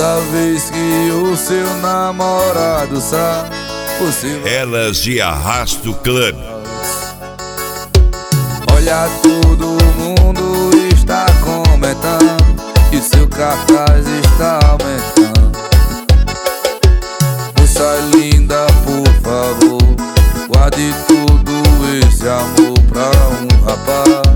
Toda vez que o seu namorado sai, você vai... Elas de Arrasto Club. Olha, todo mundo está comentando que seu cartaz está aumentando. Moça linda, por favor, guarde todo esse amor pra um rapaz.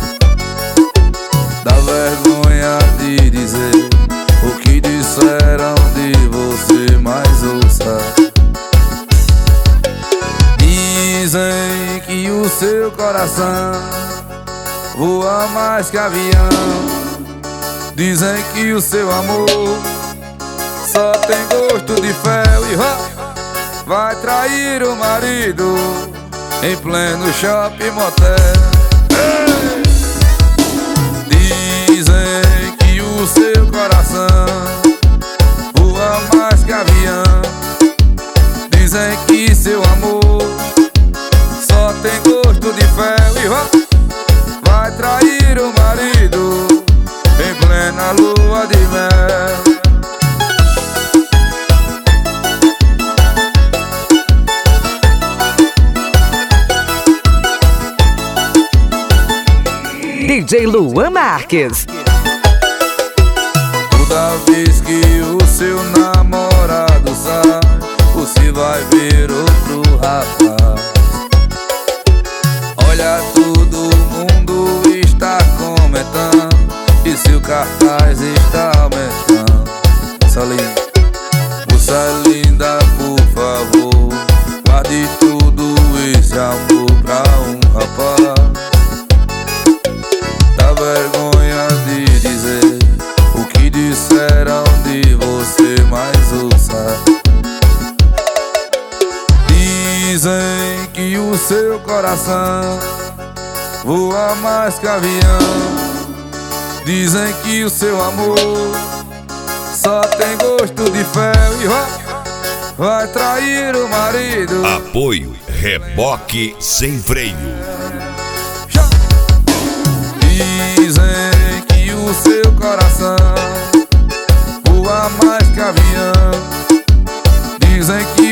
Dá vergonha de dizer o que disseram de você, mas ouça. Dizem que o seu coração voa mais que avião. Dizem que o seu amor só tem gosto de fel e vai trair o marido em pleno shopping motel. Dizem que o seu coração voa mais que avião. Dizem que seu amor só tem gosto de fel e vai trair o marido em plena lua de mel. DJ Luan Marques. Toda vez que o seu namorado sai, você vai ver outro rapaz. Olha, todo mundo está comentando e seu cartaz está aumentando. Moça linda, por favor, guarde tudo esse amor pra um rapaz. Dá vergonha de dizer o que disseram de você, mas ouça. Dizem que o seu coração voa mais que avião. Dizem que o seu amor só tem gosto de fel e vai trair o marido. Apoio Reboque Sem Freio. Dizem que o seu coração voa mais que avião. Dizem que